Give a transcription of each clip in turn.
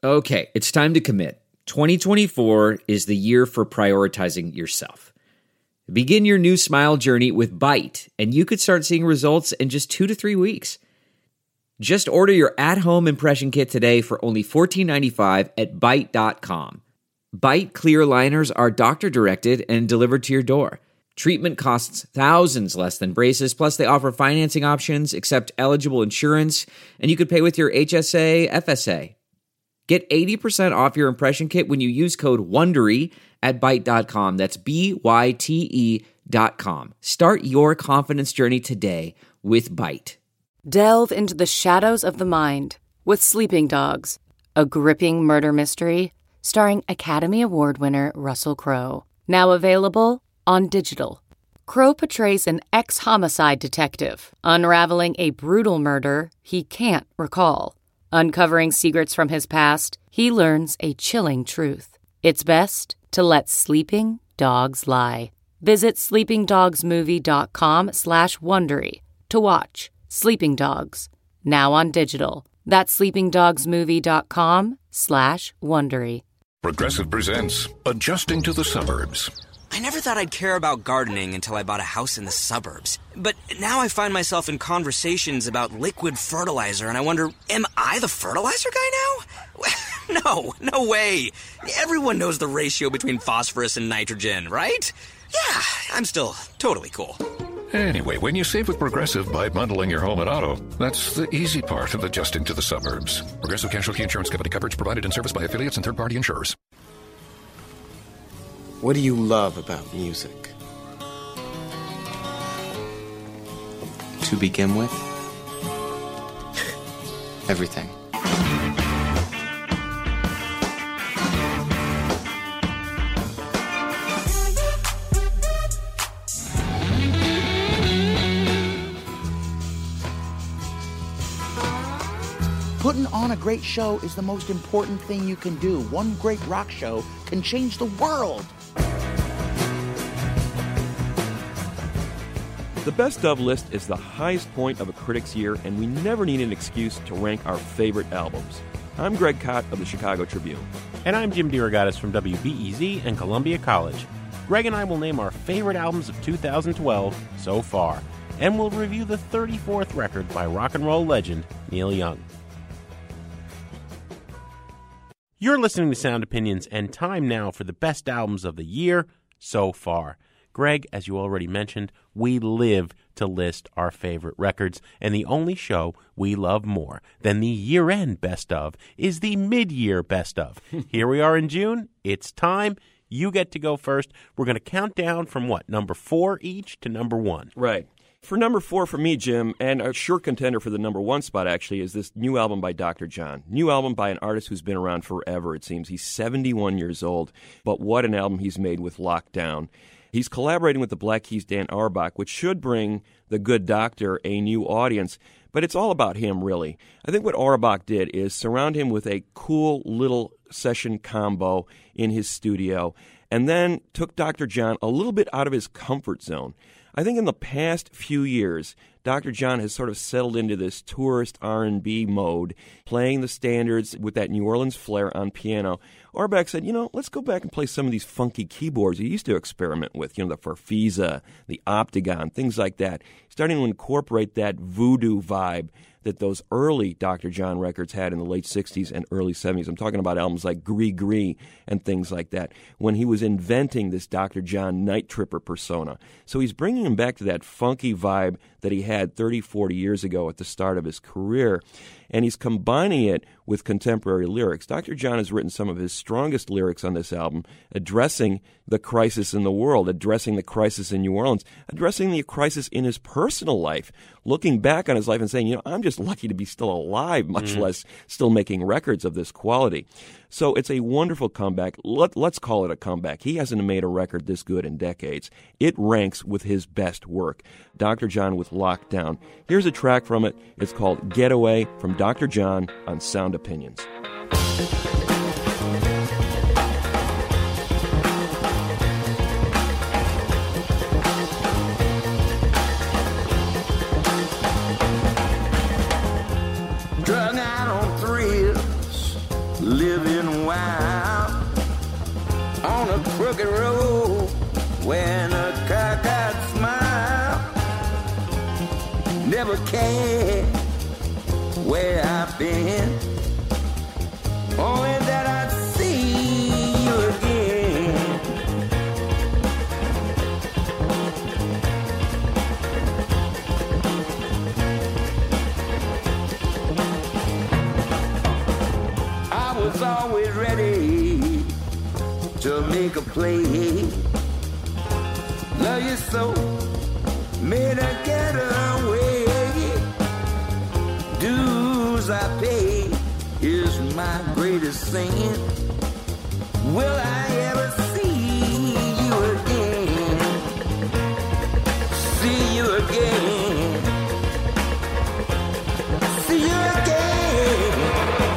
Okay, it's time to commit. 2024 is the year for prioritizing yourself. Begin your new smile journey with Byte, and you could start seeing results in just 2 to 3 weeks. Just order your at-home impression kit today for only $14.95 at Byte.com. Byte clear liners are doctor-directed and delivered to your door. Treatment costs thousands less than braces, plus they offer financing options, accept eligible insurance, and you could pay with your HSA, FSA. Get 80% off your impression kit when you use code WONDERY at Byte.com. That's BYTE.com. Start your confidence journey today with Byte. Delve into the shadows of the mind with Sleeping Dogs, a gripping murder mystery starring Academy Award winner Russell Crowe. Now available on digital. Crowe portrays an ex-homicide detective unraveling a brutal murder he can't recall. Uncovering secrets from his past, he learns a chilling truth. It's best to let sleeping dogs lie. Visit sleepingdogsmovie.com/Wondery to watch Sleeping Dogs, now on digital. That's sleepingdogsmovie.com/Wondery. Progressive presents Adjusting to the Suburbs. I never thought I'd care about gardening until I bought a house in the suburbs. But now I find myself in conversations about liquid fertilizer, and I wonder, am I the fertilizer guy now? No way. Everyone knows the ratio between phosphorus and nitrogen, right? Yeah, I'm still totally cool. Anyway, when you save with Progressive by bundling your home and auto, that's the easy part of adjusting to the suburbs. Progressive Casualty Insurance Company coverage provided and serviced by affiliates and third-party insurers. What do you love about music? To begin with, everything. Putting on a great show is the most important thing you can do. One great rock show can change the world. The Best Of list is the highest point of a critic's year, and we never need an excuse to rank our favorite albums. I'm Greg Kot of the Chicago Tribune. And I'm Jim DeRogatis from WBEZ and Columbia College. Greg and I will name our favorite albums of 2012 so far, and we'll review the 34th record by rock and roll legend Neil Young. You're listening to Sound Opinions, and time now for the best albums of the year so far. Greg, as you already mentioned, we live to list our favorite records, and the only show we love more than the year-end best of is the mid-year best of. Here we are in June. It's time. You get to go first. We're going to count down from number 4 each to number 1. Right. For number 4 for me, Jim, and a sure contender for the number 1 spot, actually, is this new album by Dr. John. New album by an artist who's been around forever, it seems. He's 71 years old, but what an album he's made with Lockdown. He's collaborating with the Black Keys' Dan Auerbach, which should bring The Good Doctor a new audience, but it's all about him, really. I think what Auerbach did is surround him with a cool little session combo in his studio, and then took Dr. John a little bit out of his comfort zone. I think in the past few years, Dr. John has sort of settled into this tourist R&B mode, playing the standards with that New Orleans flair on piano. Auerbach said, let's go back and play some of these funky keyboards he used to experiment with, the Farfisa, the Optigon, things like that. Starting to incorporate that voodoo vibe that those early Dr. John records had in the late 60s and early 70s. I'm talking about albums like Gree Gree and things like that, when he was inventing this Dr. John Night Tripper persona. So he's bringing him back to that funky vibe that he had 30, 40 years ago at the start of his career, and he's combining it with contemporary lyrics. Dr. John has written some of his strongest lyrics on this album, addressing the crisis in the world, addressing the crisis in New Orleans, addressing the crisis in his personal life, looking back on his life and saying, I'm just lucky to be still alive, much less still making records of this quality. So it's a wonderful comeback. Let's call it a comeback. He hasn't made a record this good in decades. It ranks with his best work. Dr. John with Lockdown. Here's a track from it. It's called Getaway from Dr. John on Sound Opinions. Drug out on thrills, living wild on a crooked road, wearing a cockeyed smile. Never cared where I've been, only that I'd see you again. I was always ready to make a play. Love you so, made a getaway. Dues I pay is my greatest sin. Will I ever see you again? See you again. See you again.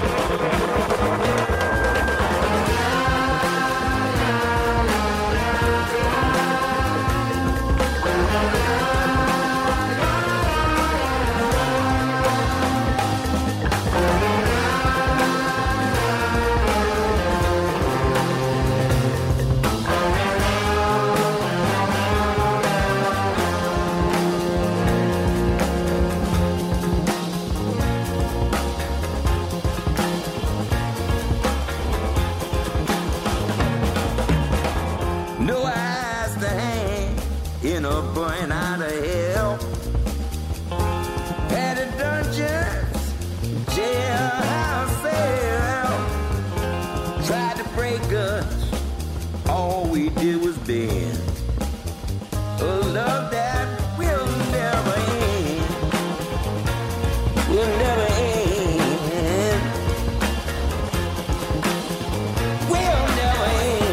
No eyes to hang in a burn out of hell. Had a dungeons, jailhouse cell. Tried to break us, all we did was bend. A love that will never end. Will never end. Will never end.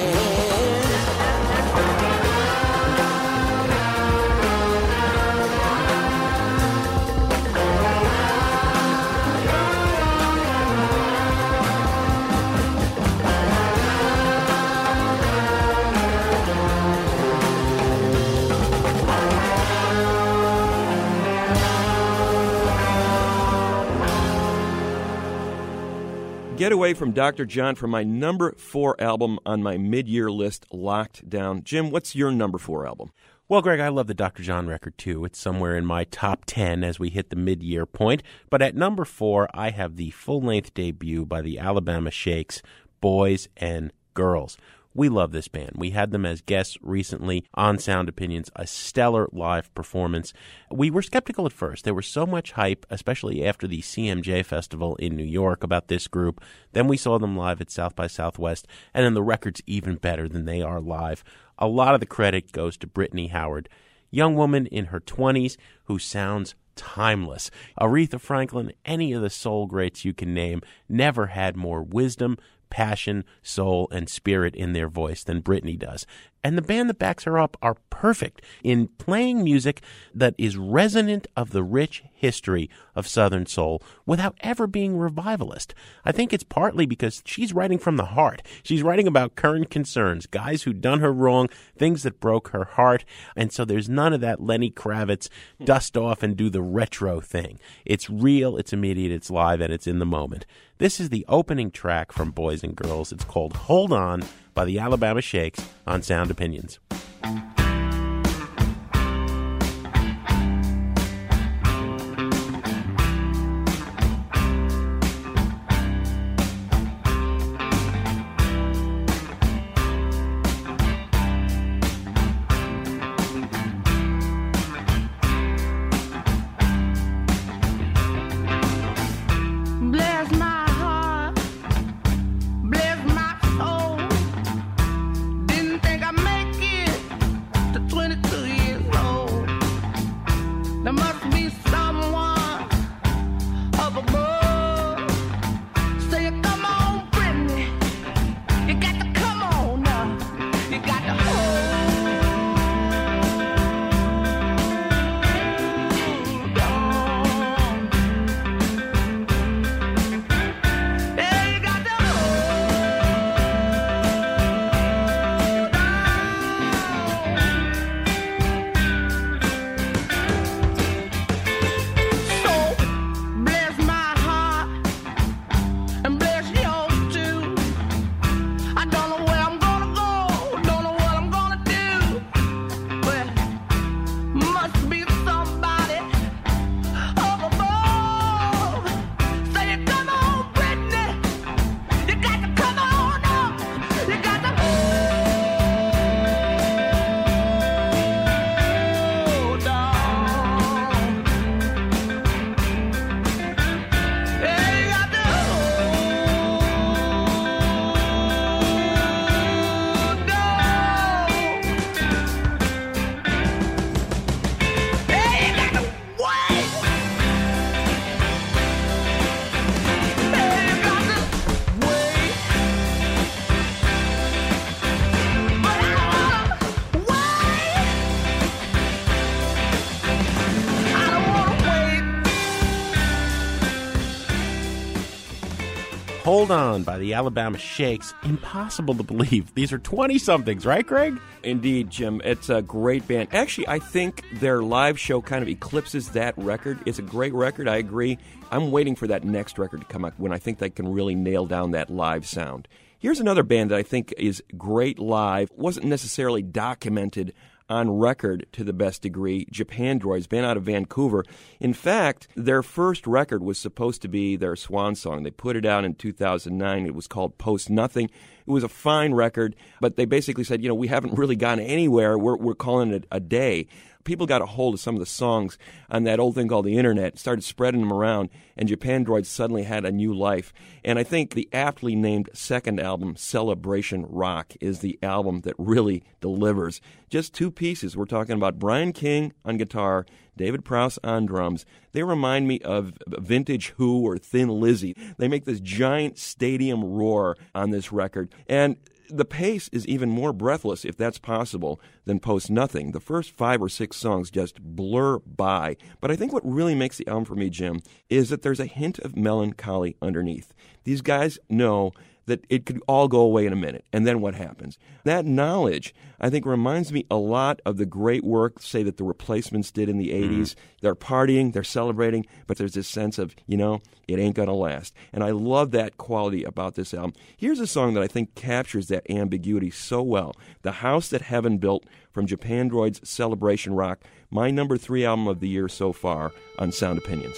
Getaway from Dr. John from my number 4 album on my mid-year list, Locked Down. Jim, what's your number 4 album? Well, Greg, I love the Dr. John record, too. It's somewhere in my top 10 as we hit the mid-year point. But at number 4, I have the full-length debut by the Alabama Shakes, Boys and Girls. We love this band. We had them as guests recently on Sound Opinions, a stellar live performance. We were skeptical at first. There was so much hype, especially after the CMJ Festival in New York, about this group. Then we saw them live at South by Southwest, and then the record's even better than they are live. A lot of the credit goes to Brittany Howard, young woman in her 20s who sounds timeless. Aretha Franklin, any of the soul greats you can name, never had more wisdom, passion, soul, and spirit in their voice than Brittany does. And the band that backs her up are perfect in playing music that is resonant of the rich history of Southern soul without ever being revivalist. I think it's partly because she's writing from the heart. She's writing about current concerns, guys who'd done her wrong, things that broke her heart, and so there's none of that Lenny Kravitz dust off and do the retro thing. It's real, it's immediate, it's live, and it's in the moment. This is the opening track from Boys and Girls. It's called Hold On by the Alabama Shakes on Sound Opinions. Bless my soul. Didn't think I'd make it Hold On by the Alabama Shakes. Impossible to believe. These are 20-somethings, right, Greg? Indeed, Jim. It's a great band. Actually, I think their live show kind of eclipses that record. It's a great record, I agree. I'm waiting for that next record to come out when I think they can really nail down that live sound. Here's another band that I think is great live. Wasn't necessarily documented on record to the best degree. Japandroids, band out of Vancouver. In fact, their first record was supposed to be their swan song. They put it out in 2009. It was called Post Nothing. It was a fine record, but they basically said, we haven't really gone anywhere. We're calling it a day. People got a hold of some of the songs on that old thing called the internet, started spreading them around, and Japandroids suddenly had a new life. And I think the aptly named second album, Celebration Rock, is the album that really delivers. Just two pieces. We're talking about Brian King on guitar, David Prowse on drums. They remind me of vintage Who or Thin Lizzy. They make this giant stadium roar on this record. And the pace is even more breathless, if that's possible, than Post Nothing. The first 5 or 6 songs just blur by. But I think what really makes the album for me, Jim, is that there's a hint of melancholy underneath. These guys know that it could all go away in a minute, and then what happens? That knowledge, I think, reminds me a lot of the great work, say, that the Replacements did in the 80s. They're partying, they're celebrating, but there's this sense of, it ain't gonna last. And I love that quality about this album. Here's a song that I think captures that ambiguity so well. The House That Heaven Built from Japandroids' Celebration Rock, my number 3 album of the year so far on Sound Opinions.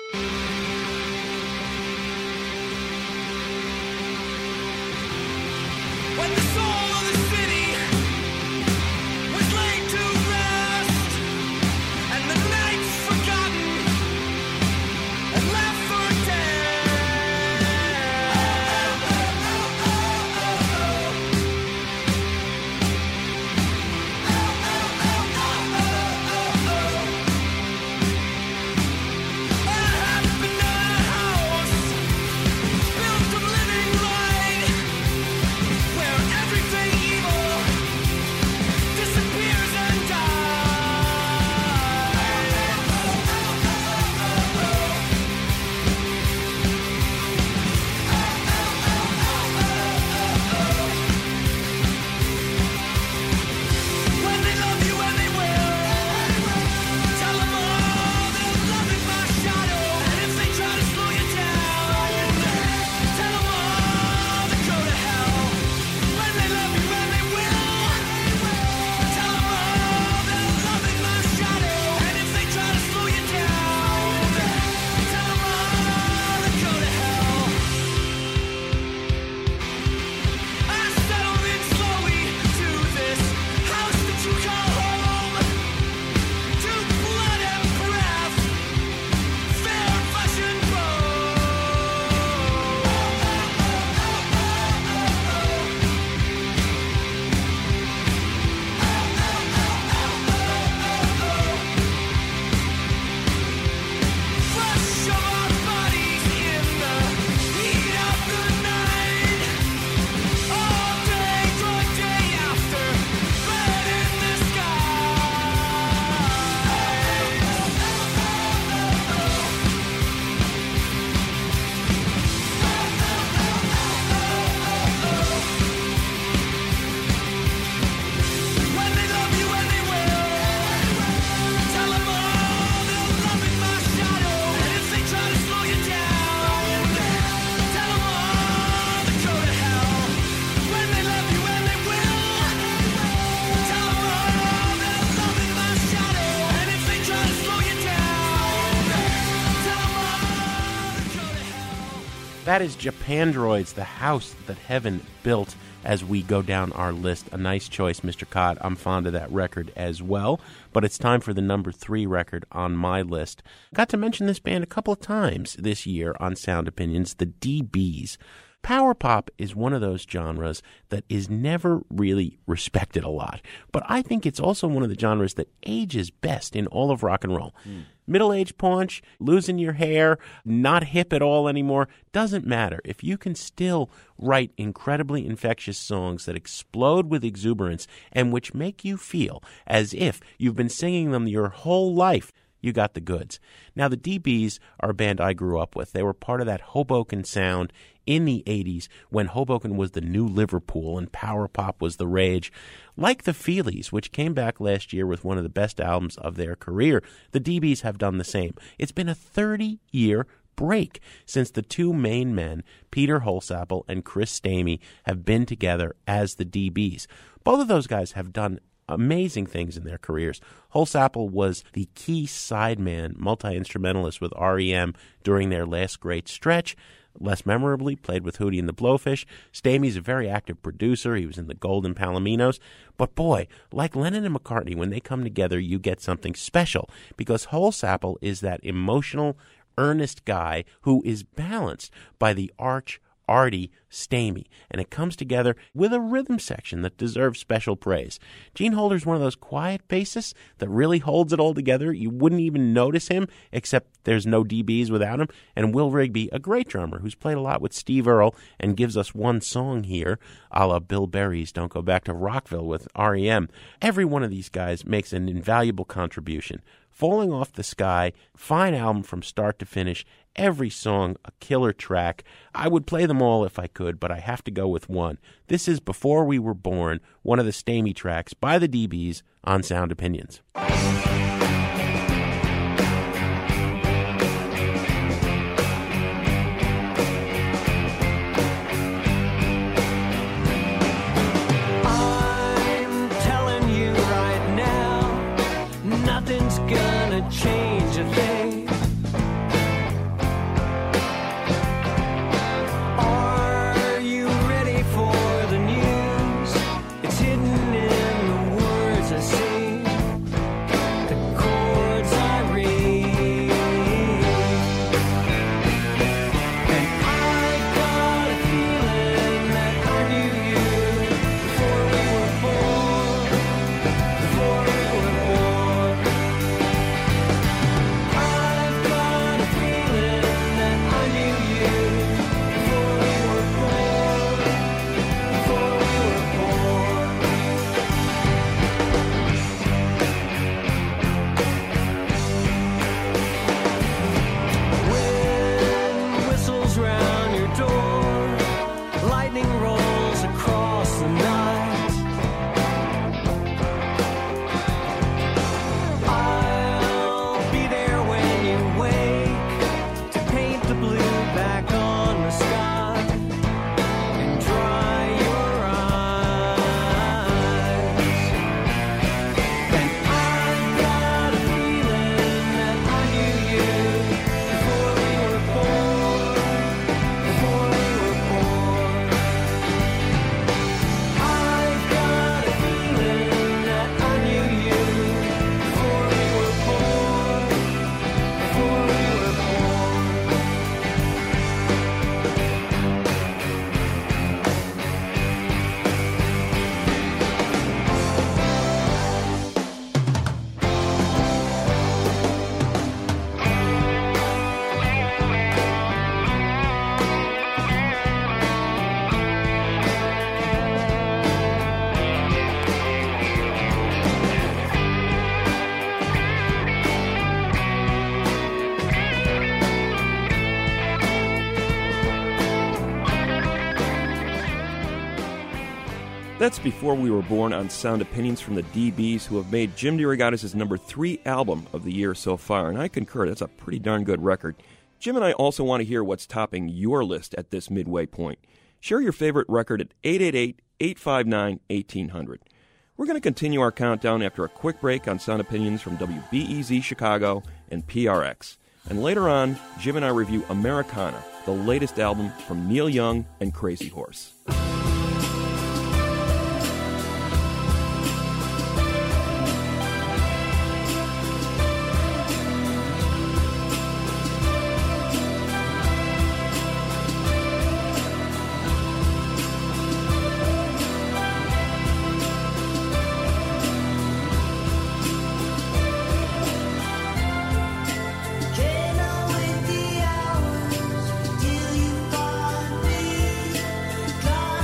That is Japandroids, The House That Heaven Built, as we go down our list. A nice choice, Mr. Codd. I'm fond of that record as well. But it's time for the number 3 record on my list. Got to mention this band a couple of times this year on Sound Opinions, the DBs. Power pop is one of those genres that is never really respected a lot. But I think it's also one of the genres that ages best in all of rock and roll. Middle-aged paunch, losing your hair, not hip at all anymore, doesn't matter. If you can still write incredibly infectious songs that explode with exuberance and which make you feel as if you've been singing them your whole life, you got the goods. Now, the DBs are a band I grew up with. They were part of that Hoboken sound in the 80s when Hoboken was the new Liverpool and power pop was the rage. Like the Feelies, which came back last year with one of the best albums of their career, the DBs have done the same. It's been a 30-year break since the two main men, Peter Holsapple and Chris Stamey, have been together as the DBs. Both of those guys have done amazing things in their careers. Holsapple was the key sideman, multi-instrumentalist with R.E.M. during their last great stretch. Less memorably, played with Hootie and the Blowfish. Stamey's a very active producer. He was in the Golden Palominos. But boy, like Lennon and McCartney, when they come together, you get something special because Holsapple is that emotional, earnest guy who is balanced by the arty Stamey, and it comes together with a rhythm section that deserves special praise. Gene Holder's one of those quiet bassists that really holds it all together. You wouldn't even notice him, except there's no DBs without him. And Will Rigby, a great drummer who's played a lot with Steve Earle and gives us one song here, a la Bill Berry's Don't Go Back to Rockville with R.E.M. Every one of these guys makes an invaluable contribution. Falling Off the Sky, fine album from start to finish. Every song a killer track. I would play them all if I could, but I have to go with one. This is Before We Were Born, one of the Stamey tracks by the DBs on Sound Opinions. I'm telling you right now, nothing's gonna change a thing. That's Before We Were Born on Sound Opinions from the DBs, who have made Jim DeRogatis' number 3 album of the year so far, and I concur, that's a pretty darn good record. Jim and I also want to hear what's topping your list at this midway point. Share your favorite record at 888-859-1800. We're going to continue our countdown after a quick break on Sound Opinions from WBEZ Chicago and PRX. And later on, Jim and I review Americana, the latest album from Neil Young and Crazy Horse. God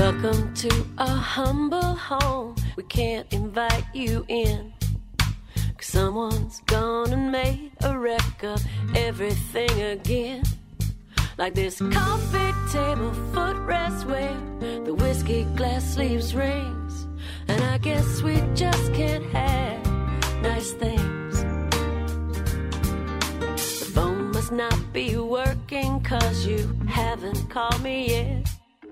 Welcome to a humble home. We can't invite you in, 'cause someone's gone and made a wreck of everything again. Like this coffee table footrest where the whiskey glass leaves rings. And I guess we just can't have nice things. The phone must not be working 'cause you haven't called me yet.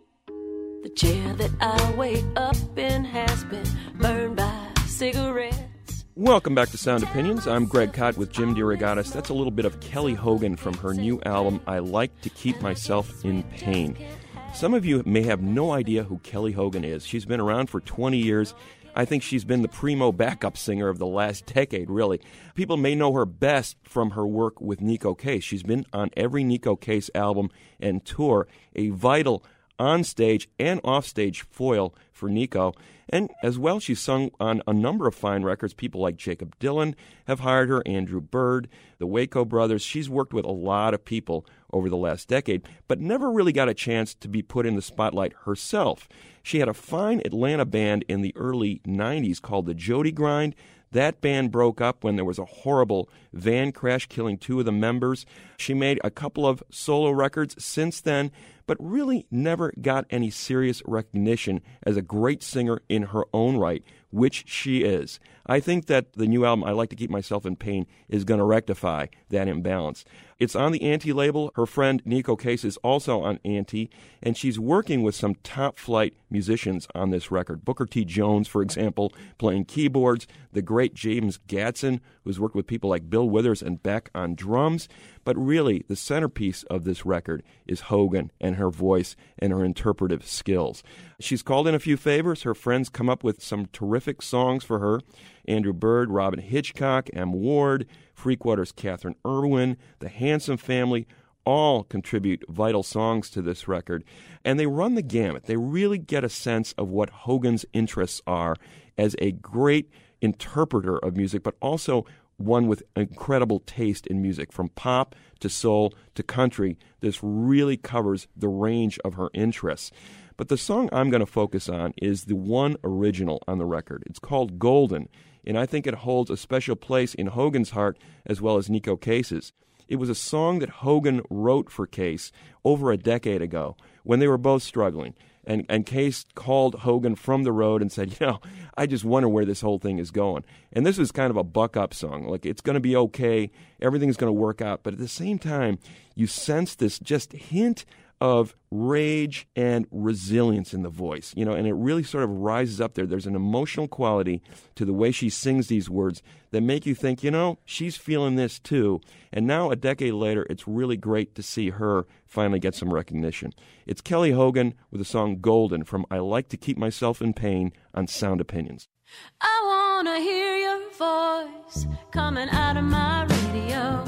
The chair that I wait up in has been burned by cigarettes. Welcome back to Sound Opinions. I'm Greg Kot with Jim DeRogatis. That's a little bit of Kelly Hogan from her new album, I Like to Keep Myself in Pain. Some of you may have no idea who Kelly Hogan is. She's been around for 20 years. I think she's been the primo backup singer of the last decade, really. People may know her best from her work with Neko Case. She's been on every Neko Case album and tour, a vital on-stage and off-stage foil for Neko. And as well, she's sung on a number of fine records. People like Jakob Dylan have hired her, Andrew Bird, the Waco Brothers. She's worked with a lot of people over the last decade, but never really got a chance to be put in the spotlight herself. She had a fine Atlanta band in the early 90s called the Jody Grind. That band broke up when there was a horrible van crash killing 2 of the members. She made a couple of solo records since then, but really never got any serious recognition as a great singer in her own right, which she is. I think that the new album, I Like to Keep Myself in Pain, is going to rectify that imbalance. It's on the Auntie label. Her friend Neko Case is also on Auntie, and she's working with some top-flight musicians on this record. Booker T. Jones, for example, playing keyboards. The great James Gadson, who's worked with people like Bill Withers and Beck on drums. But really, the centerpiece of this record is Hogan and her voice and her interpretive skills. She's called in a few favors. Her friends come up with some terrific songs for her. Andrew Bird, Robin Hitchcock, M. Ward, Freakwater's Catherine Irwin, the Handsome Family, all contribute vital songs to this record. And they run the gamut. They really get a sense of what Hogan's interests are as a great interpreter of music, but also one with incredible taste in music, from pop to soul to country. This really covers the range of her interests. But the song I'm going to focus on is the one original on the record. It's called Golden, and I think it holds a special place in Hogan's heart as well as Neko Case's. It was a song that Hogan wrote for Case over a decade ago when they were both struggling. And Case called Hogan from the road and said, I just wonder where this whole thing is going. And this is kind of a buck-up song. Like, it's going to be okay. Everything's going to work out. But at the same time, you sense this just hint of rage and resilience in the voice, and it really sort of rises up there. There's an emotional quality to the way she sings these words that make you think, she's feeling this too. And now, a decade later, it's really great to see her finally get some recognition. It's Kelly Hogan with the song Golden from I Like to Keep Myself in Pain on Sound Opinions. I want to hear your voice coming out of my radio.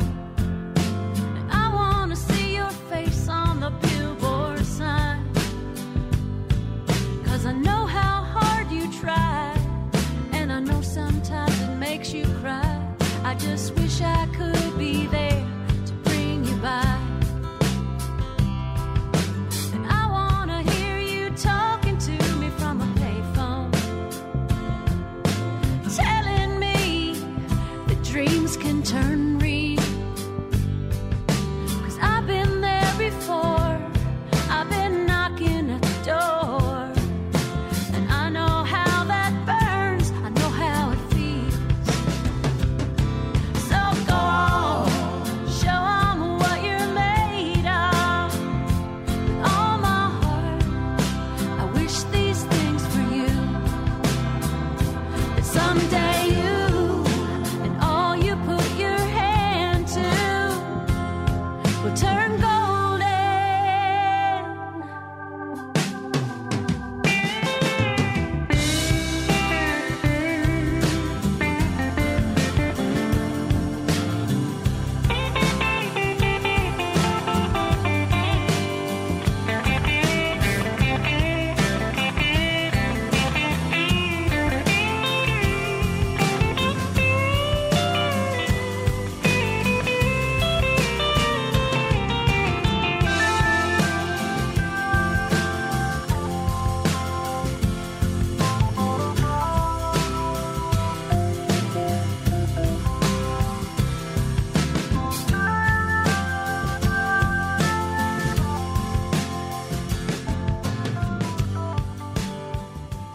And I want to see your face on the billboard sign. 'Cause I know how hard you try, and I know sometimes it makes you cry. I just wish I could be there to bring you by. And I want to hear you talking to me from a payphone, telling me that dreams can turn real.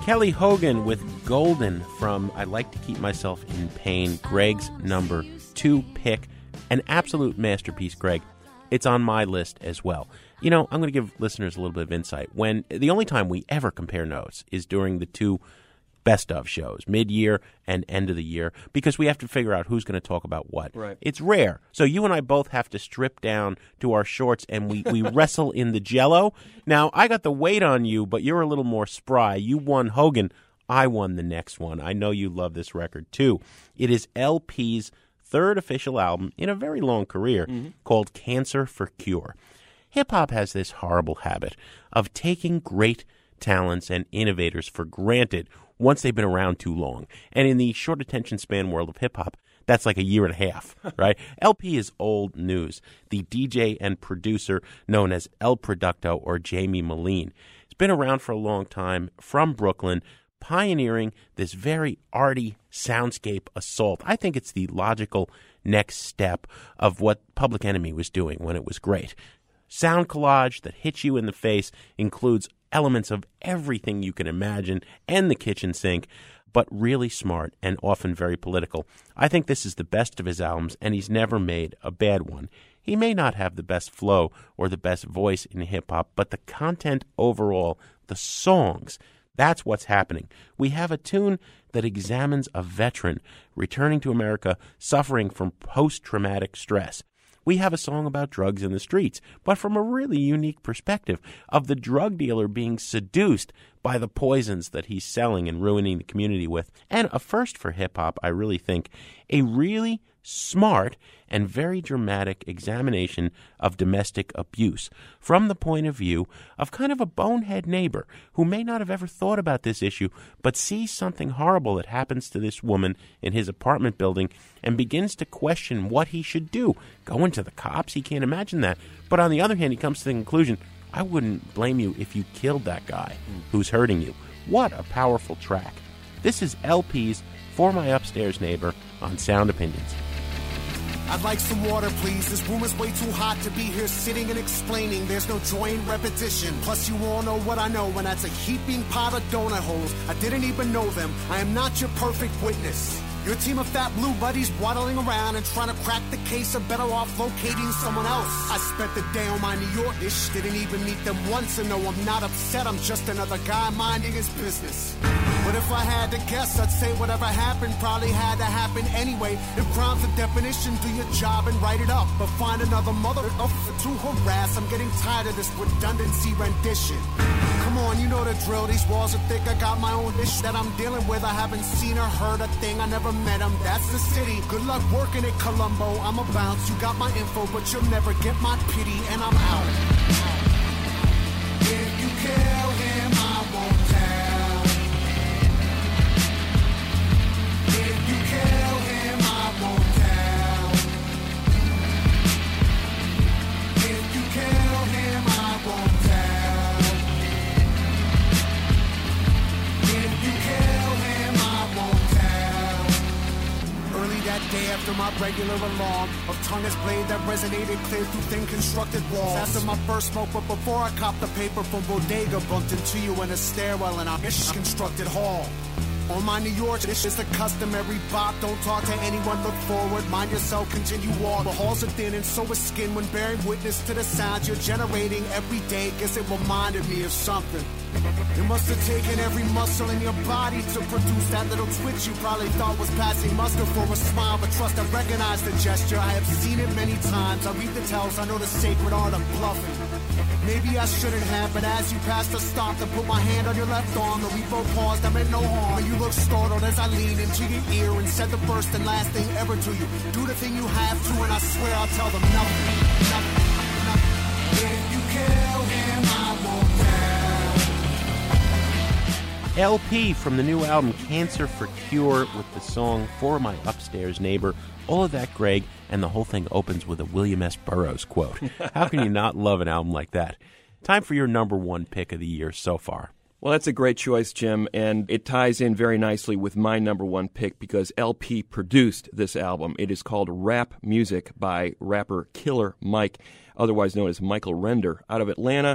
Kelly Hogan with Golden from I Like to Keep Myself in Pain, Greg's number 2 pick. An absolute masterpiece, Greg. It's on my list as well. You know, I'm going to give listeners a little bit of insight. When the only time we ever compare notes is during the 2 best of shows, mid-year and end of the year, because we have to figure out who's going to talk about what. Right. It's rare. So you and I both have to strip down to our shorts and we wrestle in the Jell-O. Now, I got the weight on you, but you're a little more spry. You won Hogan. I won the next one. I know you love this record, too. It is LP's 3rd official album in a very long career called Cancer for Cure. Hip-hop has this horrible habit of taking great talents and innovators for granted once they've been around too long. And in the short attention span world of hip-hop, that's like a year and a half, right? LP is old news. The DJ and producer known as El Producto or Jamie Moline. He's been around for a long time, from Brooklyn, pioneering this very arty soundscape assault. I think it's the logical next step of what Public Enemy was doing when it was great. Sound collage that hits you in the face, includes elements of everything you can imagine and the kitchen sink, but really smart and often very political. I think this is the best of his albums, and he's never made a bad one. He may not have the best flow or the best voice in hip-hop, but the content overall, the songs, that's what's happening. We have a tune that examines a veteran returning to America suffering from post-traumatic stress. We have a song about drugs in the streets, but from a really unique perspective of the drug dealer being seduced by the poisons that he's selling and ruining the community with. And a first for hip-hop, I really think, a really smart and very dramatic examination of domestic abuse from the point of view of kind of a bonehead neighbor who may not have ever thought about this issue, but sees something horrible that happens to this woman in his apartment building and begins to question what he should do. Going to the cops? He can't imagine that. But on the other hand, he comes to the conclusion, I wouldn't blame you if you killed that guy who's hurting you. What a powerful track. This is LP's For My Upstairs Neighbor on Sound Opinions. I'd like some water, please. This room is way too hot to be here sitting and explaining. There's no joy in repetition. Plus, you all know what I know, and that's a heaping pile of donut holes. I didn't even know them. I am not your perfect witness. Your team of fat blue buddies waddling around and trying to crack the case are better off locating someone else. I spent the day on my New York-ish, didn't even meet them once, and no, I'm not upset. I'm just another guy minding his business. But if I had to guess, I'd say whatever happened probably had to happen anyway. If crime's a definition, do your job and write it up. But find another mother to harass. I'm getting tired of this redundancy rendition. Come on, you know the drill. These walls are thick. I got my own issue that I'm dealing with. I haven't seen or heard a thing. I never met him. That's the city. Good luck working at Colombo. I'm a bounce. You got my info, but you'll never get my pity. And I'm out. If you kill him, I won't tell. That day after my regular alarm of tongueless blade that resonated clear through thin constructed walls. After my first smoke, but before I copped the paper from Bodega, bumped into you in a stairwell in our constructed hall. On my New York, this is the customary bop. Don't talk to anyone, look forward, mind yourself, continue walk. The halls are thin and so is skin when bearing witness to the sounds you're generating every day. Guess it reminded me of something. You must have taken every muscle in your body to produce that little twitch you probably thought was passing muster for a smile. But trust, I recognize the gesture. I have seen it many times. I read the tells, I know the sacred art of bluffing. Maybe I shouldn't have, but as you passed the stop to put my hand on your left arm, and we both paused, I meant no harm. And you looked startled as I leaned into your ear and said the first and last thing ever to you. Do the thing you have to, and I swear I'll tell them nothing. If you kill him, I won't tell. LP from the new album Cancer for Cure with the song For My Upstairs Neighbor. All of that, Greg, and the whole thing opens with a William S. Burroughs quote. How can you not love an album like that? Time for your number one pick of the year so far. Well, that's a great choice, Jim, and it ties in very nicely with my number one pick because LP produced this album. It is called Rap Music by rapper Killer Mike, otherwise known as Michael Render, out of Atlanta.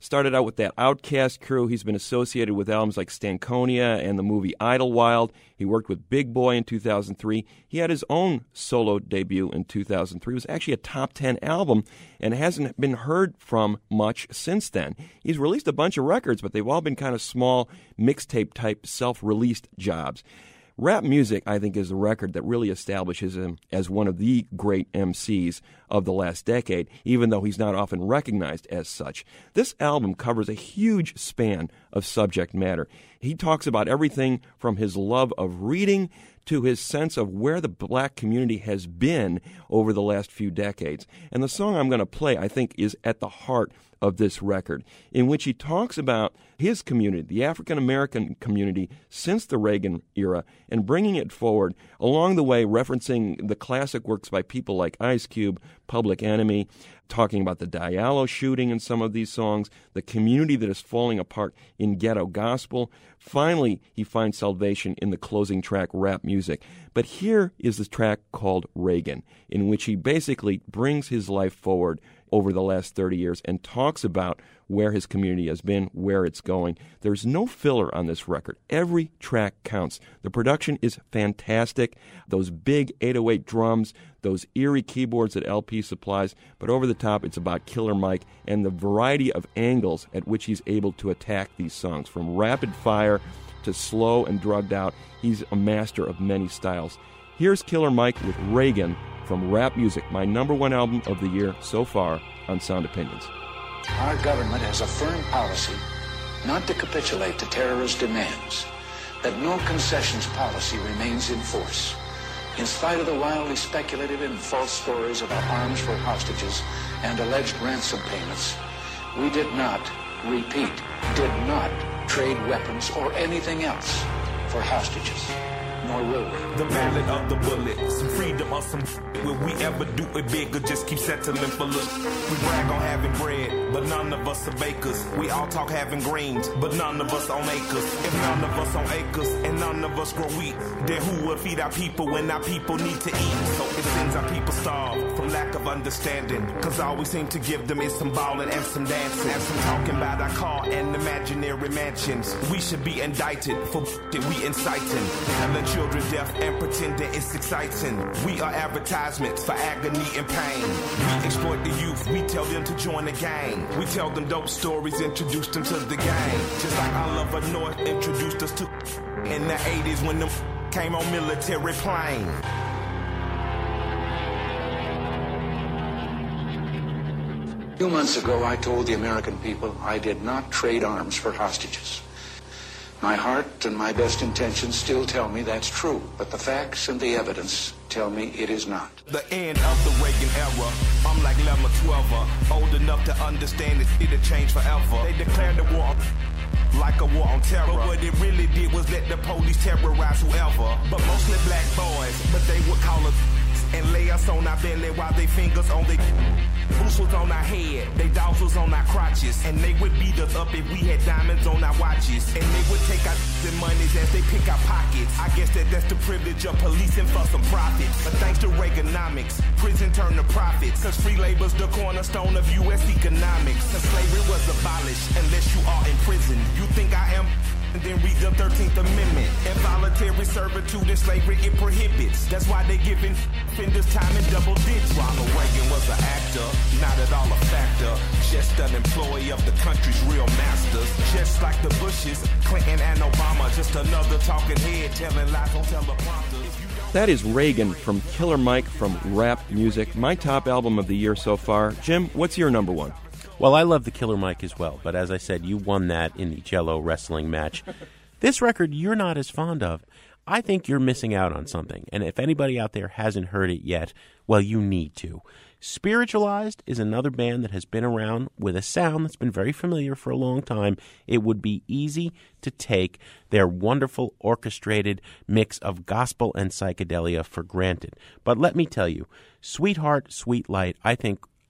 Started out with that Outkast crew. He's been associated with albums like Stankonia and the movie Idlewild. He worked with Big Boy in 2003. He had his own solo debut in 2003. It was actually a top 10 album and hasn't been heard from much since then. He's released a bunch of records, but they've all been kind of small, mixtape-type, self-released jobs. Rap Music, I think, is a record that really establishes him as one of the great MCs of the last decade, even though he's not often recognized as such. This album covers a huge span of subject matter. He talks about everything from his love of reading to his sense of where the black community has been over the last few decades. And the song I'm going to play, I think, is at the heart of this record, in which he talks about his community, the African-American community, since the Reagan era, and bringing it forward, along the way referencing the classic works by people like Ice Cube, Public Enemy, talking about the Diallo shooting in some of these songs, the community that is falling apart in ghetto gospel. Finally, he finds salvation in the closing track, Rap Music. But here is the track called Reagan, in which he basically brings his life forward over the last 30 years and talks about where his community has been, where it's going. There's no filler on this record. Every track counts. The production is fantastic. Those big 808 drums, those eerie keyboards that LP supplies, but over the top, it's about Killer Mike and the variety of angles at which he's able to attack these songs. From rapid fire to slow and drugged out, he's a master of many styles. Here's Killer Mike with Reagan from Rap Music, my #1 album of the year so far on Sound Opinions. Our government has a firm policy not to capitulate to terrorist demands, that no concessions policy remains in force. In spite of the wildly speculative and false stories about arms for hostages and alleged ransom payments, we did not, repeat, did not trade weapons or anything else for hostages. Nor will we. The ballad of the bullet, some freedom or some will we ever do it big or just keep settling for look? We brag on having bread, but none of us are bakers. We all talk having greens, but none of us on acres. If none of us on acres and none of us grow wheat, then who will feed our people when our people need to eat? So it seems our people starve from lack of understanding, cause all we seem to give them is some ballin' and some dancing and some talking about our car and imaginary mansions. We should be indicted for that we inciting and the children deaf and pretending it's exciting. We are advertisements for agony and pain. We exploit the youth, we tell them to join the gang. We tell them dope stories, introduce them to the gang. Just like Oliver North introduced us to in the 80s when them came on military plane. A few months ago, I told the American people I did not trade arms for hostages. My heart and my best intentions still tell me that's true, but the facts and the evidence tell me it is not. The end of the Reagan era, I'm like Lemma 12, old enough to understand that it'll change forever. They declared the war like a war on terror, but what it really did was let the police terrorize whoever, but mostly black boys, but they would call us and lay us on our belly while they fingers on their boots was on our head, they dogs was on our crotches, and they would beat us up if we had diamonds on our watches, and they would take our monies as they pick our pockets. I guess that's the privilege of policing for some profits, but thanks to Reaganomics, prison turned to profits, cause free labor's the cornerstone of U.S. economics, cause slavery was abolished unless you are in prison. You think I am? And then read the 13th Amendment. Involuntary servitude and slavery it prohibits. That's why they giving offenders time in double digits. Ronald Reagan was an actor, not at all a factor. Just an employee of the country's real masters. Just like the Bushes, Clinton and Obama. Just another talking head telling lies on teleprompters. That is Reagan from Killer Mike from Rap Music. My top album of the year so far. Jim, what's your #1? Well, I love the Killer Mike as well, but as I said, you won that in the Jell-O wrestling match. This record you're not as fond of. I think you're missing out on something, and if anybody out there hasn't heard it yet, well, you need to. Spiritualized is another band that has been around with a sound that's been very familiar for a long time. It would be easy to take their wonderful orchestrated mix of gospel and psychedelia for granted. But let me tell you, Sweetheart, Sweet Light, I think,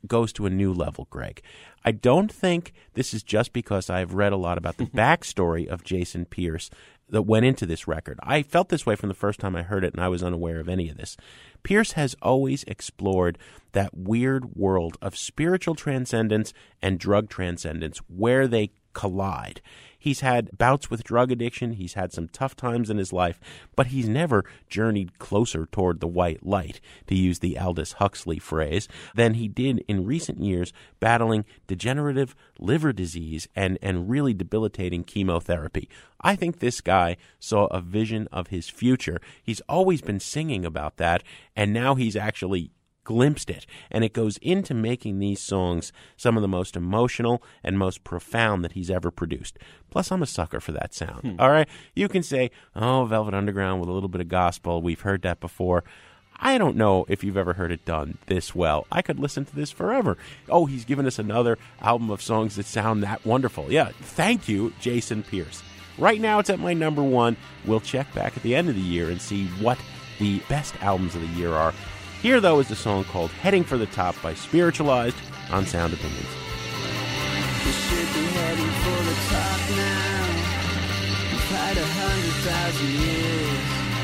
goes to a new level, Greg. I don't think this is just because I've read a lot about the backstory of Jason Pierce that went into this record. I felt this way from the first time I heard it, and I was unaware of any of this. Pierce has always explored that weird world of spiritual transcendence and drug transcendence where they collide. He's had bouts with drug addiction. He's had some tough times in his life, but he's never journeyed closer toward the white light, to use the Aldous Huxley phrase, than he did in recent years battling degenerative liver disease and really debilitating chemotherapy. I think this guy saw a vision of his future. He's always been singing about that, and now he's actually glimpsed it, and it goes into making these songs some of the most emotional and most profound that he's ever produced. Plus, I'm a sucker for that sound. All right? You can say, oh, Velvet Underground with a little bit of gospel. We've heard that before. I don't know if you've ever heard it done this well. I could listen to this forever. Oh, he's given us another album of songs that sound that wonderful. Yeah, thank you, Jason Pierce. Right now, it's at my number one. We'll check back at the end of the year and see what the best albums of the year are. Here, though, is a song called Heading for the Top by Spiritualized on Sound Opinions. We should be heading for the top now. We've had 100,000 years.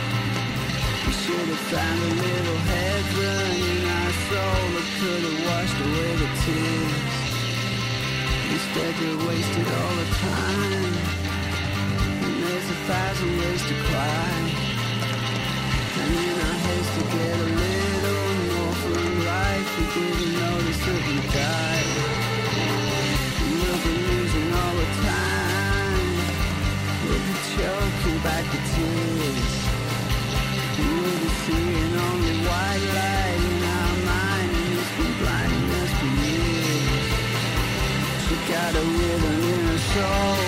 We should have found a little heaven in our soul that could have washed away the tears. Instead, we're wasted all the time. And there's 1,000 ways to cry. And in our haste to get a little more from life, we didn't notice that we died. And we'll be losing all the time. We'll be choking back the tears. And we'll be seeing only white light in our mind, and it's been blinding us for years. She got a rhythm in her soul.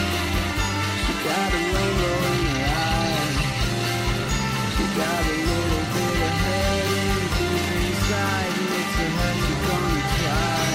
She got a rainbow in her eyes. She got a little bit of head deep inside, and it's a her she's gonna try.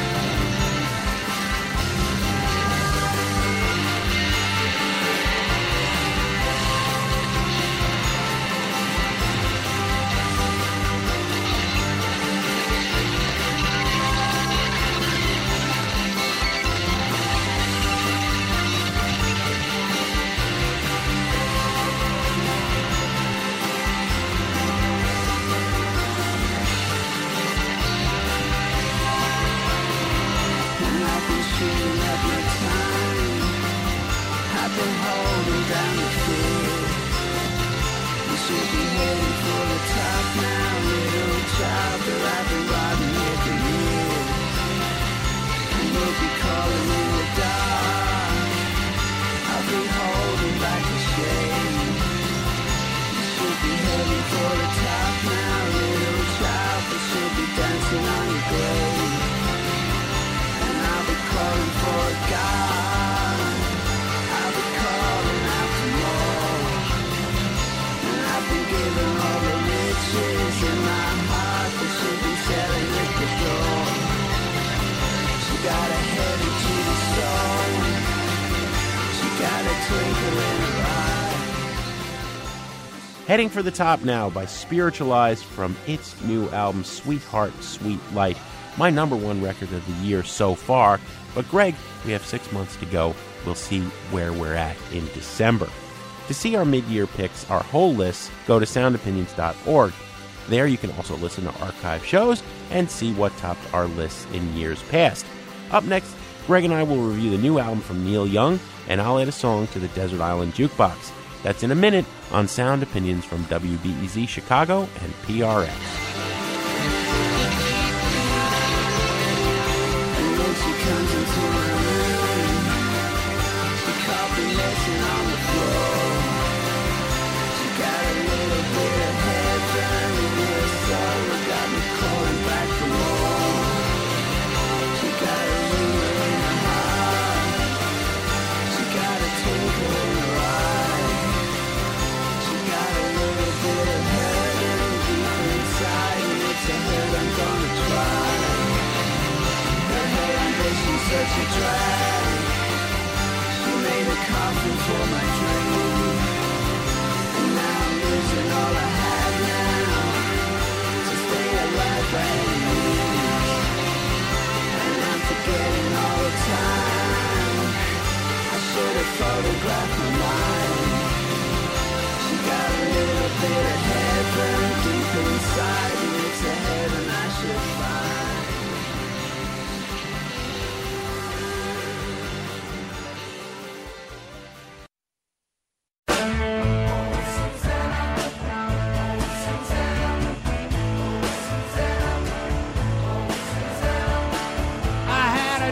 Heading for the Top Now by Spiritualized from its new album, Sweetheart, Sweet Light. My number one record of the year so far. But Greg, we have 6 months to go. We'll see where we're at in December. To see our mid-year picks, our whole list, go to soundopinions.org. There you can also listen to archive shows and see what topped our lists in years past. Up next, Greg and I will review the new album from Neil Young, and I'll add a song to the Desert Island Jukebox. That's in a minute on Sound Opinions from WBEZ Chicago and PRX.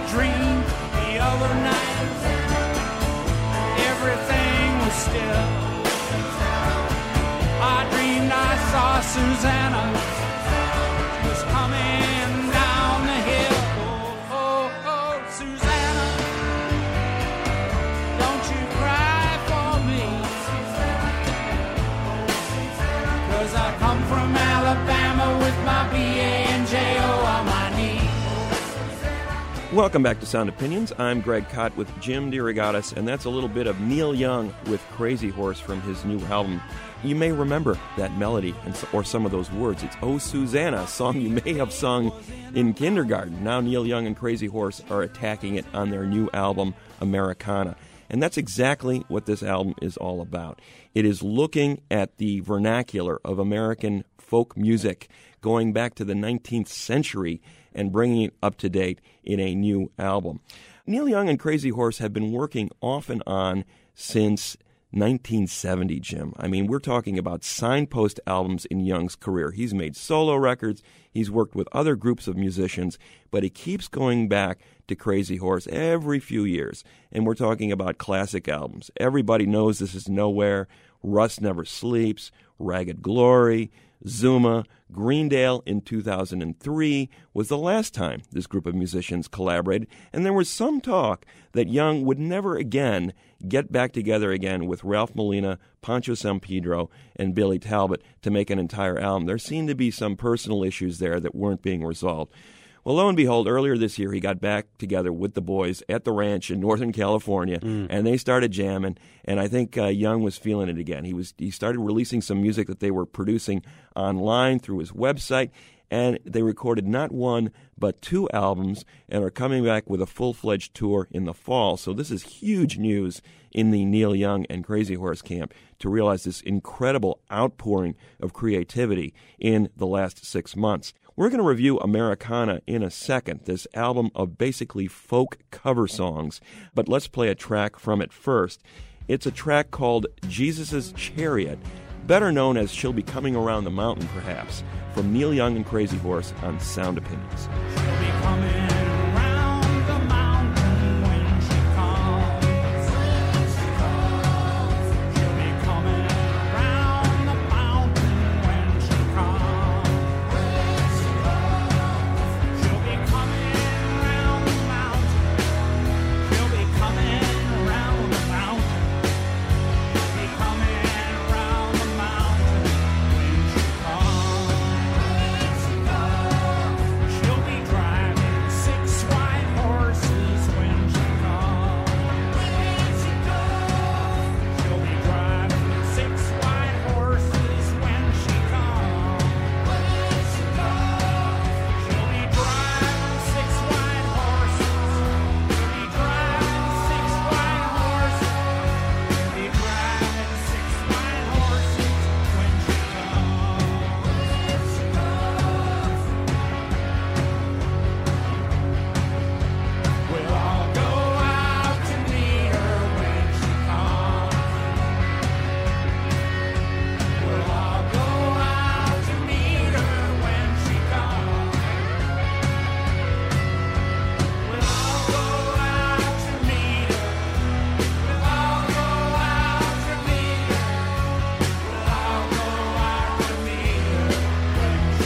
dream the other night. Everything was still. I dreamed I saw Susanna. She was coming down the hill. Oh, oh, oh, Susanna, don't you cry for me. 'Cause I come from Alabama with my B-A-N-J-O on my knee. Welcome back to Sound Opinions. I'm Greg Kot with Jim DeRogatis, and that's a little bit of Neil Young with Crazy Horse from his new album. You may remember that melody or some of those words. It's Oh Susanna, a song you may have sung in kindergarten. Now Neil Young and Crazy Horse are attacking it on their new album, Americana. And that's exactly what this album is all about. It is looking at the vernacular of American folk music going back to the 19th century and bringing it up to date in a new album. Neil Young and Crazy Horse have been working off and on since 1970, Jim. I mean, we're talking about signpost albums in Young's career. He's made solo records, he's worked with other groups of musicians, but he keeps going back to Crazy Horse every few years. And we're talking about classic albums. Everybody knows This Is Nowhere, Rust Never Sleeps, Ragged Glory, Zuma. Greendale in 2003 was the last time this group of musicians collaborated, and there was some talk that Young would never again get back together again with Ralph Molina, Pancho San Pedro, and Billy Talbot to make an entire album. There seemed to be some personal issues there that weren't being resolved. Well, lo and behold, earlier this year, he got back together with the boys at the ranch in Northern California, and they started jamming, and I think Young was feeling it again. He started releasing some music that they were producing online through his website, and they recorded not one, but 2 albums, and are coming back with a full-fledged tour in the fall. So this is huge news in the Neil Young and Crazy Horse camp to realize this incredible outpouring of creativity in the last 6 months. We're going to review Americana in a second, this album of basically folk cover songs. But let's play a track from it first. It's a track called Jesus' Chariot, better known as She'll Be Coming Around the Mountain, perhaps, from Neil Young and Crazy Horse on Sound Opinions. She'll be coming around the mountain when she comes. She'll be coming around the mountain when she comes. She'll be coming around the mountain. She'll be coming around the mountain. She'll be coming around the mountain when she comes. She'll be driving 6 white horses when she comes. She'll be driving 6 white horses when she comes. She'll be driving 6 white horses. She'll be driving 6 white horses. She'll be driving 6 white horses when she comes. We'll all go out to meet her when she comes. We'll all go out to meet her when she comes. We'll all go out to meet her. We'll all go out to meet her. We'll all go out to meet her when she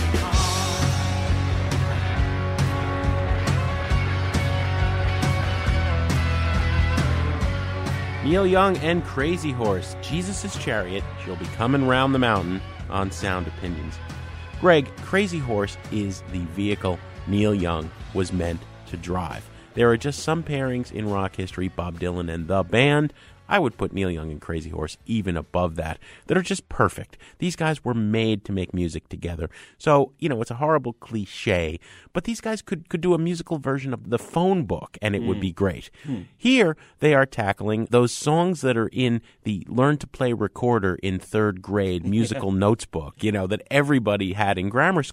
Neil Young and Crazy Horse, Jesus' Chariot, She'll Be Coming Round the Mountain on Sound Opinions. Greg, Crazy Horse is the vehicle Neil Young was meant to drive. There are just some pairings in rock history, Bob Dylan and The Band. I would put Neil Young and Crazy Horse even above that are just perfect. These guys were made to make music together. So, it's a horrible cliche, but these guys could do a musical version of The Phone Book, and it would be great. Here, they are tackling those songs that are in the Learn to Play Recorder in 3rd grade musical notes book, that everybody had in grammar school.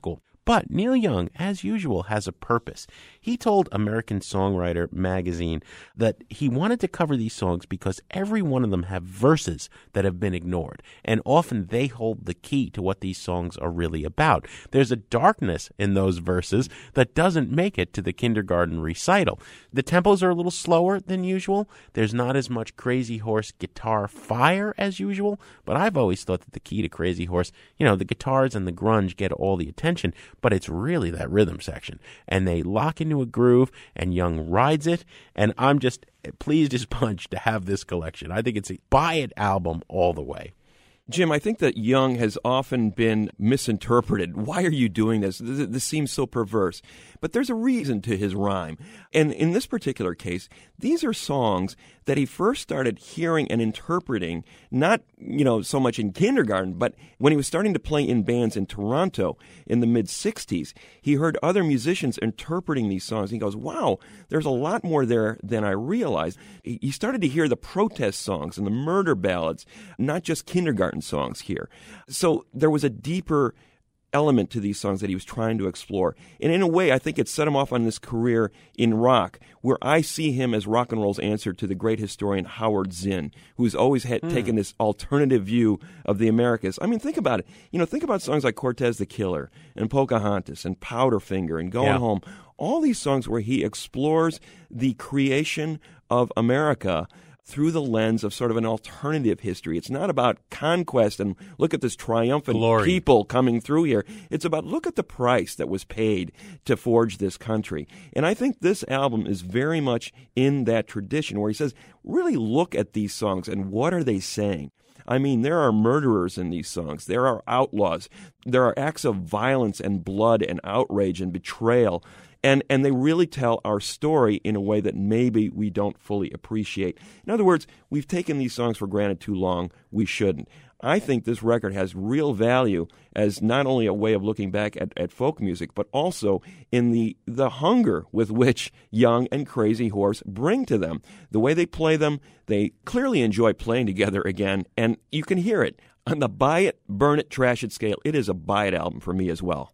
But Neil Young, as usual, has a purpose. He told American Songwriter magazine that he wanted to cover these songs because every one of them have verses that have been ignored, and often they hold the key to what these songs are really about. There's a darkness in those verses that doesn't make it to the kindergarten recital. The tempos are a little slower than usual. There's not as much Crazy Horse guitar fire as usual, but I've always thought that the key to Crazy Horse, the guitars and the grunge get all the attention, but it's really that rhythm section. And they lock into a groove, and Young rides it, and I'm just pleased as punch to have this collection. I think it's a buy-it album all the way. Jim, I think that Young has often been misinterpreted. Why are you doing this? This seems so perverse. But there's a reason to his rhyme. And in this particular case, these are songs that he first started hearing and interpreting, not, so much in kindergarten, but when he was starting to play in bands in Toronto in the mid-'60s, he heard other musicians interpreting these songs. He goes, wow, there's a lot more there than I realized. He started to hear the protest songs and the murder ballads, not just kindergarten songs here. So there was a deeper element to these songs that he was trying to explore. And in a way, I think it set him off on this career in rock, where I see him as rock and roll's answer to the great historian Howard Zinn, who's always taken this alternative view of the Americas. I mean, think about it. Think about songs like Cortez the Killer and Pocahontas and Powderfinger and Going Home. All these songs where he explores the creation of America through the lens of sort of an alternative history. It's not about conquest and look at this triumphant people coming through here. It's about look at the price that was paid to forge this country. And I think this album is very much in that tradition where he says, really look at these songs and what are they saying? I mean, there are murderers in these songs. There are outlaws. There are acts of violence and blood and outrage and betrayal. And they really tell our story in a way that maybe we don't fully appreciate. In other words, we've taken these songs for granted too long. We shouldn't. I think this record has real value as not only a way of looking back at folk music, but also in the hunger with which Young and Crazy Horse bring to them. The way they play them, they clearly enjoy playing together again, and you can hear it. On the buy it, burn it, trash it scale, it is a buy it album for me as well.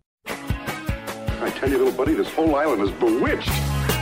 I tell you, little buddy, this whole island is bewitched.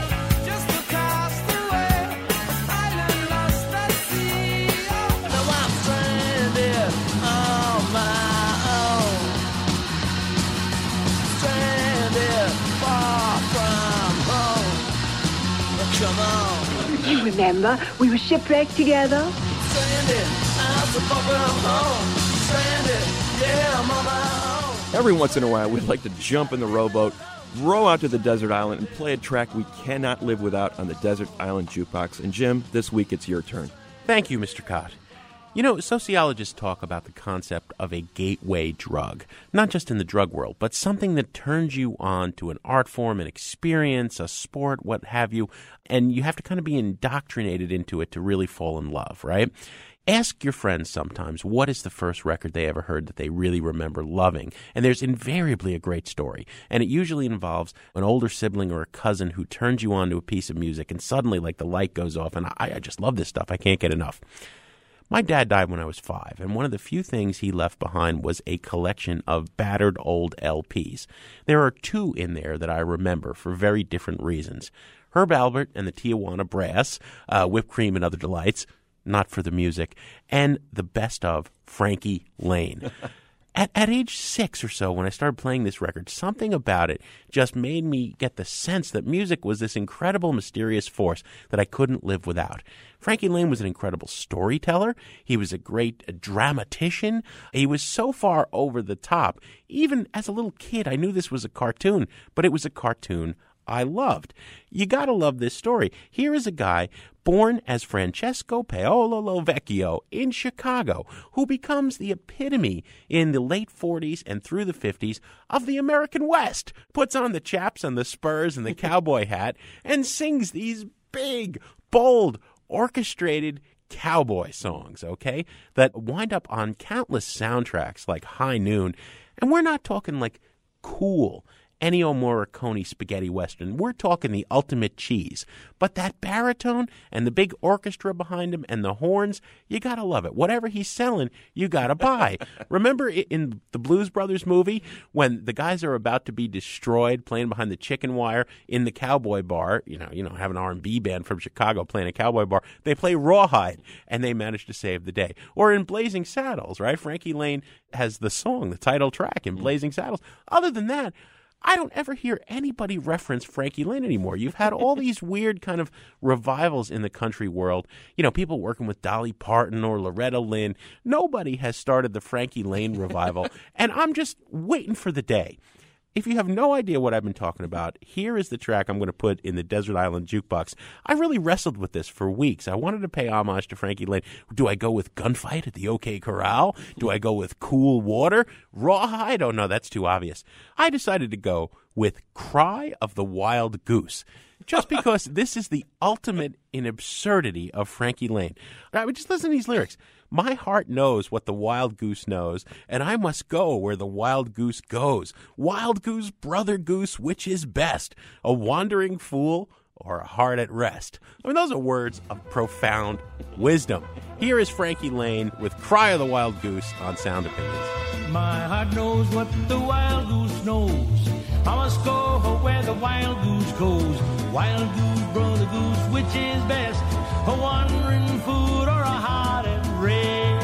Come on. You remember, we were shipwrecked together. Stranded, I'm so far from home. Stranded, yeah, I'm on my own. Every once in a while, we'd like to jump in the rowboat, row out to the desert island, and play a track we cannot live without on the Desert Island Jukebox. And Jim, this week it's your turn. Thank you, Mr. Cott. Sociologists talk about the concept of a gateway drug, not just in the drug world, but something that turns you on to an art form, an experience, a sport, what have you, and you have to kind of be indoctrinated into it to really fall in love, right? Ask your friends sometimes what is the first record they ever heard that they really remember loving, and there's invariably a great story, and it usually involves an older sibling or a cousin who turns you on to a piece of music, and suddenly, like, the light goes off, and I just love this stuff. I can't get enough. My dad died when I was 5, and one of the few things he left behind was a collection of battered old LPs. There are 2 in there that I remember for very different reasons. Herb Alpert and the Tijuana Brass, Whipped Cream and Other Delights, not for the music, and the best of Frankie Lane. At age 6 or so, when I started playing this record, something about it just made me get the sense that music was this incredible, mysterious force that I couldn't live without. Frankie Lane was an incredible storyteller. He was a great dramatician. He was so far over the top. Even as a little kid, I knew this was a cartoon, but it was a cartoon I loved. You gotta love this story. Here is a guy born as Francesco Paolo Lovecchio in Chicago, who becomes the epitome in the late 40s and through the 50s of the American West, puts on the chaps and the spurs and the cowboy hat, and sings these big, bold, orchestrated cowboy songs, okay, that wind up on countless soundtracks like High Noon. And we're not talking like cool Ennio Morricone spaghetti western. We're talking the ultimate cheese. But that baritone and the big orchestra behind him and the horns, you gotta love it. Whatever he's selling, you gotta buy. Remember in the Blues Brothers movie when the guys are about to be destroyed playing behind the chicken wire in the cowboy bar, you know, have an R&B band from Chicago playing a cowboy bar. They play Rawhide and they manage to save the day. Or in Blazing Saddles, right? Frankie Lane has the song, the title track in Blazing Saddles. Other than that, I don't ever hear anybody reference Frankie Lane anymore. You've had all these weird kind of revivals in the country world. You know, people working with Dolly Parton or Loretta Lynn. Nobody has started the Frankie Lane revival, and I'm just waiting for the day. If you have no idea what I've been talking about, here is the track I'm going to put in the Desert Island Jukebox. I really wrestled with this for weeks. I wanted to pay homage to Frankie Lane. Do I go with Gunfight at the OK Corral? Do I go with Cool Water? Rawhide? Oh, no, that's too obvious. I decided to go with Cry of the Wild Goose, just because this is the ultimate in absurdity of Frankie Lane. I mean, just listen to these lyrics. My heart knows what the wild goose knows, and I must go where the wild goose goes. Wild goose, brother goose, which is best? A wandering fool or a heart at rest? I mean, those are words of profound wisdom. Here is Frankie Lane with Cry of the Wild Goose on Sound Opinions. My heart knows what the wild goose knows. I must go where the wild goose goes. Wild goose, brother goose, which is best? A wandering foot or a heart at rest?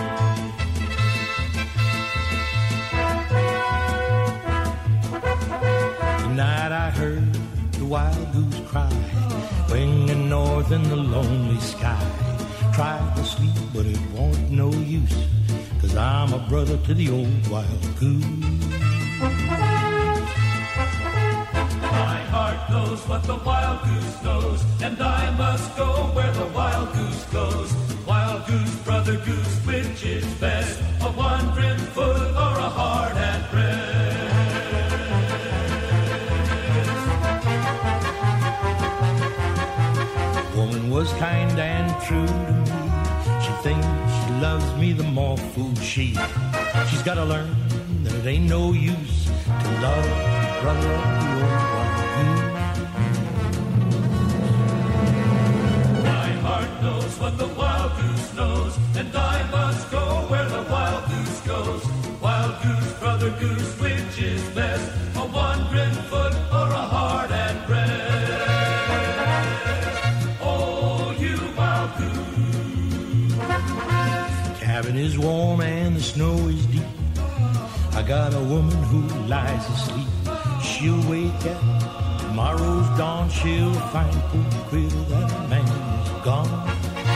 Tonight I heard the wild goose cry, winging north in the lonely sky. Tried to sleep, but it won't no use, 'cause I'm a brother to the old wild goose. My heart knows what the wild goose knows, and I must go where the wild goose goes. Wild goose, brother goose, which is best? A wandering foot or a heart at rest? Woman was kind and true to me. She thinks she loves me the more fool she's gotta learn that it ain't no use to love the brother of the old wild goose. My heart knows what the wild goose knows, and I must go where the wild goose goes. Wild goose, brother goose, which is best? A wandering foot or a heart at rest? Oh, you wild goose. The cabin is warm and the snow is deep. I got a woman who lies asleep. She'll wake at tomorrow's dawn. She'll find poor critter that a man is gone.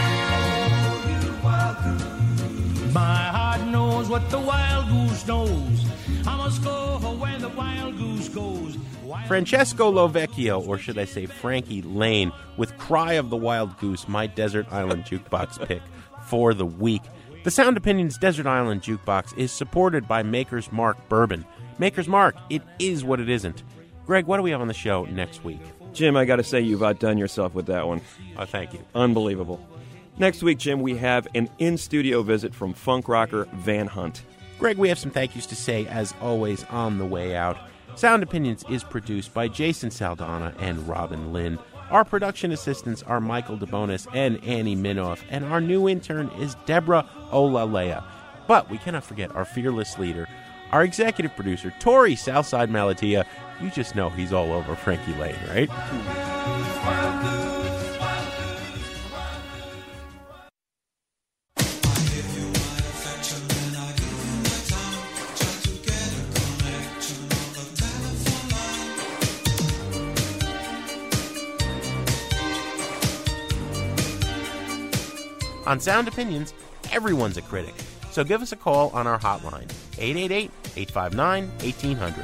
My heart knows what the wild goose knows. I must go where the wild goose goes. Francesco Lovecchio, or should I say Frankie Lane, with Cry of the Wild Goose, my Desert Island Jukebox pick for the week. The Sound Opinions Desert Island Jukebox is supported by Maker's Mark Bourbon. Maker's Mark, it is what it isn't. Greg, what do we have on the show next week? Jim, I got to say you've outdone yourself with that one. Oh, thank you. Unbelievable. Next week, Jim, we have an in-studio visit from funk rocker Van Hunt. Greg, we have some thank yous to say, as always, on the way out. Sound Opinions is produced by Jason Saldana and Robin Lynn. Our production assistants are Michael DeBonis and Annie Minoff, and our new intern is Deborah Olalea. But we cannot forget our fearless leader, our executive producer, Tori Southside Malatia. You just know he's all over Frankie Lane, right? On Sound Opinions, everyone's a critic. So give us a call on our hotline, 888-859-1800.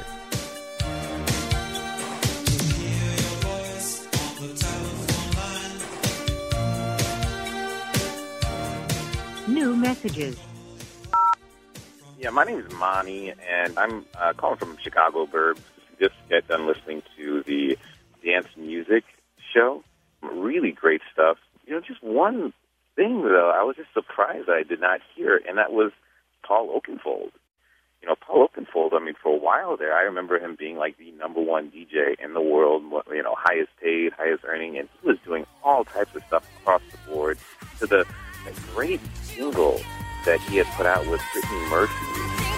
New messages. Yeah, my name is Monty, and I'm calling from Chicago Burbs. Just got done listening to the dance music show. Really great stuff. You know, just one thing, though, I was just surprised I did not hear, and that was Paul Oakenfold. Paul Oakenfold, for a while there, I remember him being like the number one DJ in the world, highest paid, highest earning, and he was doing all types of stuff across the board to the great single that he had put out with Brittany Murphy.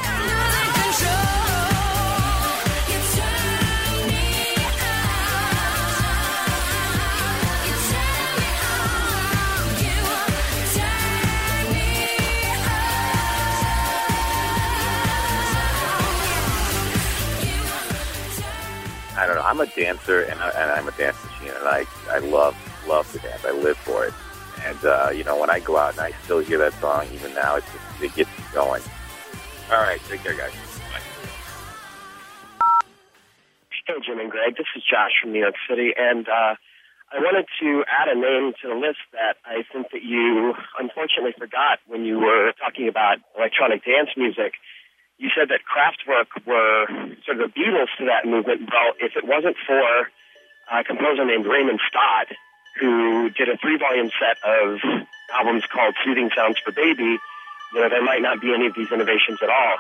I don't know. I'm a dancer, and I'm a dance machine, and I love to dance. I live for it. And, when I go out and I still hear that song, even now, it gets me going. All right. Take care, guys. Bye. Hey, Jim and Greg. This is Josh from New York City, and I wanted to add a name to the list that I think that you unfortunately forgot when you were talking about electronic dance music. You said that Kraftwerk were sort of the Beatles to that movement. Well, if it wasn't for a composer named Raymond Stott, who did a 3-volume set of albums called Soothing Sounds for Baby, there might not be any of these innovations at all.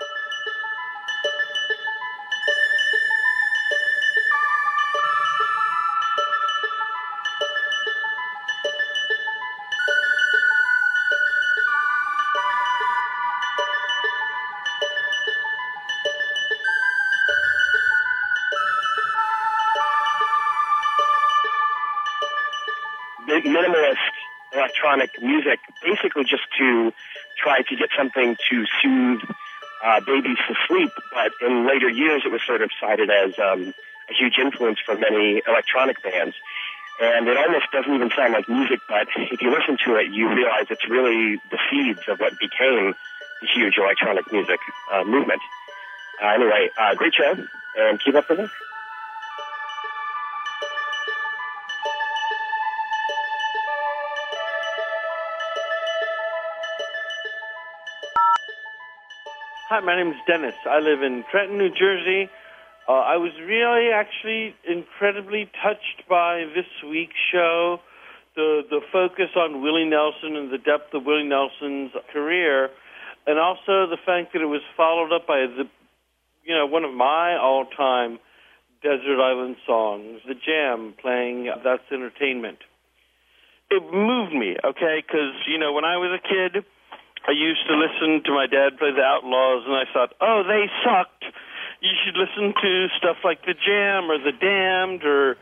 Minimalist electronic music, basically just to try to get something to soothe babies to sleep. But in later years, it was sort of cited as a huge influence for many electronic bands. And it almost doesn't even sound like music, but if you listen to it, you realize it's really the seeds of what became the huge electronic music movement. Anyway, great show, and keep up the work. Hi, my name is Dennis. I live in Trenton, New Jersey. I was really actually incredibly touched by this week's show, the focus on Willie Nelson and the depth of Willie Nelson's career, and also the fact that it was followed up by one of my all-time desert island songs, The Jam, playing That's Entertainment. It moved me, okay, because, when I was a kid, I used to listen to my dad play the Outlaws, and I thought, oh, they sucked. You should listen to stuff like The Jam or The Damned or,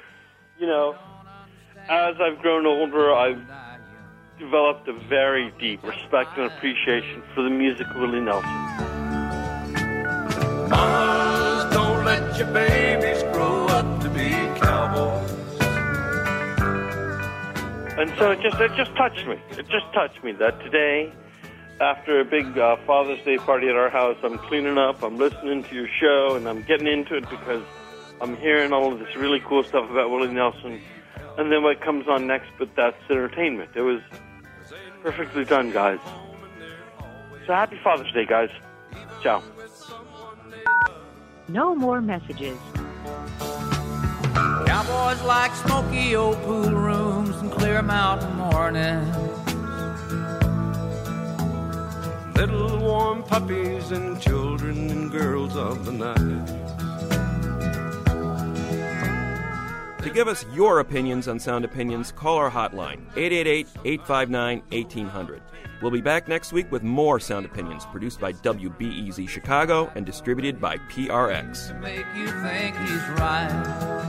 As I've grown older, I've developed a very deep respect and appreciation for the music of Willie Nelson. Mamas, don't let your babies grow up to be cowboys. And so it just touched me. It just touched me that today, after a big Father's Day party at our house, I'm cleaning up, I'm listening to your show, and I'm getting into it because I'm hearing all of this really cool stuff about Willie Nelson. And then what comes on next, but That's Entertainment. It was perfectly done, guys. So happy Father's Day, guys. Ciao. No more messages. Cowboys like smoky old pool rooms and clear mountain mornings. Little warm puppies and children and girls of the night. To give us your opinions on Sound Opinions, call our hotline, 888-859-1800. We'll be back next week with more Sound Opinions, produced by WBEZ Chicago and distributed by PRX. To make you think he's right.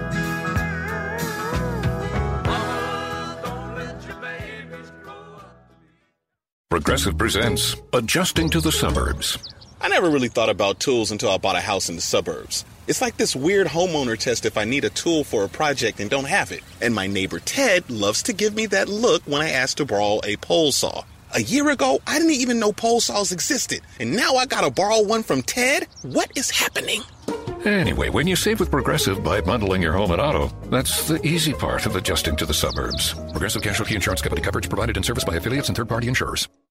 Progressive presents Adjusting to the Suburbs. I never really thought about tools until I bought a house in the suburbs. It's like this weird homeowner test if I need a tool for a project and don't have it. And my neighbor Ted loves to give me that look when I ask to borrow a pole saw. A year ago, I didn't even know pole saws existed. And now I gotta borrow one from Ted? What is happening? Anyway, when you save with Progressive by bundling your home and auto, that's the easy part of adjusting to the suburbs. Progressive Casualty Insurance Company coverage provided in service by affiliates and third-party insurers.